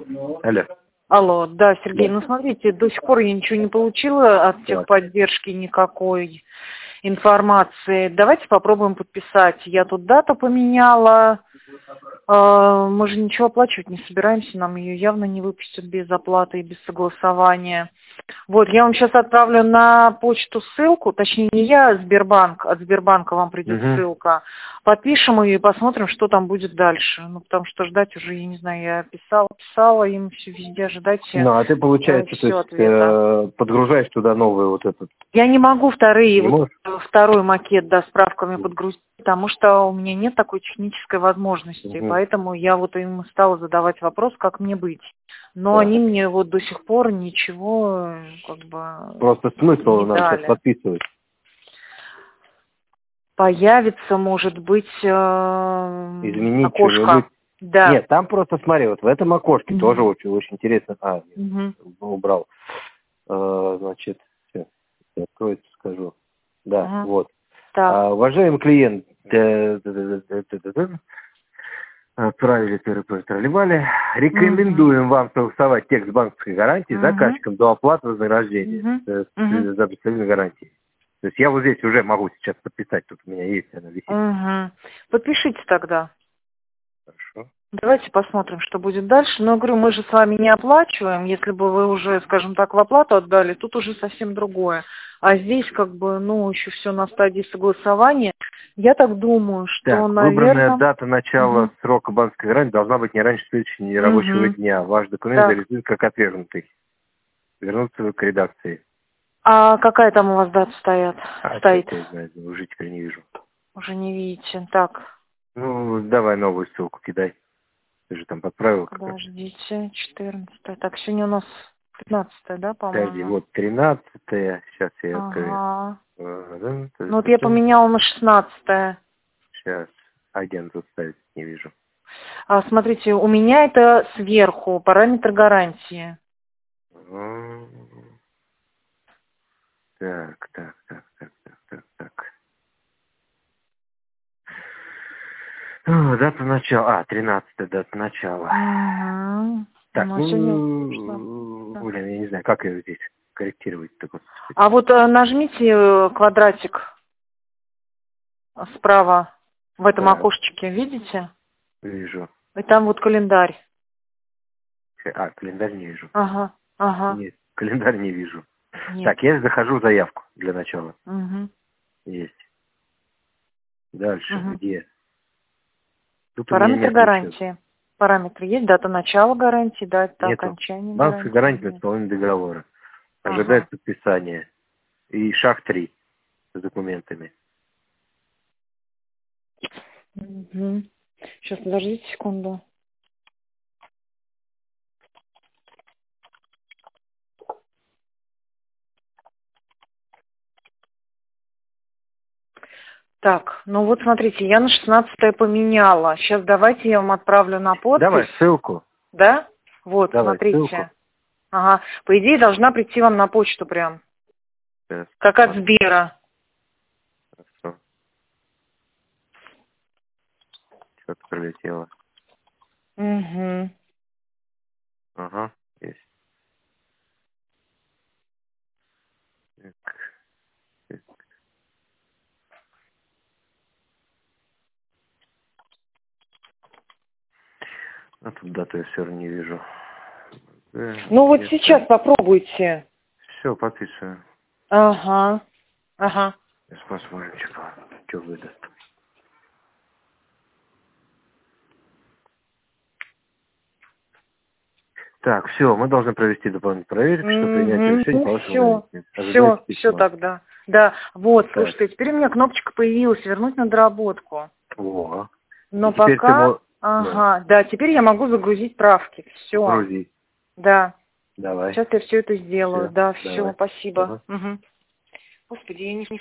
Алло. Алло, да, Сергей, Да. ну смотрите, до сих пор я ничего не получила от техподдержки, никакой информации. Давайте попробуем подписать. Я тут дату поменяла. Мы же ничего оплачивать не собираемся, нам ее явно не выпустят без оплаты и без согласования. Вот, я вам сейчас отправлю на почту ссылку, точнее не я, а Сбербанк, от Сбербанка вам придет ссылка. Подпишем ее и посмотрим, что там будет дальше. Ну, потому что ждать уже, я не знаю, я писала им все везде, ожидайте. Ну, а ты, получается, то есть, подгружаешь туда новый вот этот... Я не могу Не второй макет, да, справками подгрузить, потому что у меня нет такой технической возможности. Поэтому я вот им стала задавать вопрос, как мне быть. Но Да. они мне вот до сих пор ничего, как бы... Просто смысл нам дали. сейчас подписывать. Появится, может быть, Изменить окошко. что-нибудь. Да. Нет, там просто, смотри, вот в этом окошке тоже очень интересно. Убрал. Значит, сейчас откроется, скажу. Да, вот. Уважаемый клиент, отправили, проливали. Рекомендуем вам согласовать текст банковской гарантии с заказчиком до оплаты вознаграждения за представленной гарантией. То есть я вот здесь уже могу сейчас подписать, тут у меня есть, она висит. Подпишите тогда. Хорошо. Давайте посмотрим, что будет дальше. Но, говорю, мы же с вами не оплачиваем. Если бы вы уже, скажем так, в оплату отдали, тут уже совсем другое. А здесь, как бы, ну, еще все на стадии согласования. Я так думаю, что, так, наверное... выбранная дата начала срока банковской гарантии должна быть не раньше следующего нерабочего дня. Ваш документ зарегистрирован как отвергнутый. Вернуться к редакции. А какая там у вас дата стоит? Я знаю, уже теперь не вижу. Уже не видите. Так. Ну, давай новую ссылку кидай. Ты же там подправил. Подождите, 14-е. Так, сегодня у нас 15-е, да, по-моему? Подожди, вот 13-е. Сейчас я открою. Ну, вот я поменяла на 16-е. Сейчас. Агент тут ставить не вижу. Смотрите, у меня это сверху, параметр гарантии. Так. Дата начала. 13-я дата начала. Так, блин, я не знаю, как ее здесь корректировать-то. А вот нажмите квадратик справа в этом окошечке, видите? Вижу. И там вот календарь. Календарь не вижу. Ага. Нет, календарь не вижу. Нет. Так, я захожу в заявку для начала. Есть. Дальше, где? Тут параметр гарантии. Параметры есть, дата начала гарантии, дата окончания гарантии. Банковская гарантия на исполнение договора. Ожидает подписания. И шаг 3 с документами. Сейчас, подождите секунду. Так, ну вот смотрите, я на 16-е поменяла. Сейчас давайте я вам отправлю на подпись. Давай ссылку. Да? Вот, давай, смотрите. Ссылку. Ага, по идее должна прийти вам на почту прям. Сейчас. Как от Сбера. Хорошо. Что-то прилетело. Ага, есть. Так. А тут дату я все равно не вижу. Ну вот сейчас попробуйте. Все, подписываю. Ага. Сейчас посмотрим, что выдаст. Так, все, мы должны провести дополнительную проверку, чтобы принять решение. Все тогда. Да, вот, слушайте, теперь у меня кнопочка появилась «Вернуть на доработку». О. Но пока... да, теперь я могу загрузить правки. Все. Грузи. Да. Давай. Сейчас я все это сделаю. Всё, да, давай. все, спасибо. Господи, я не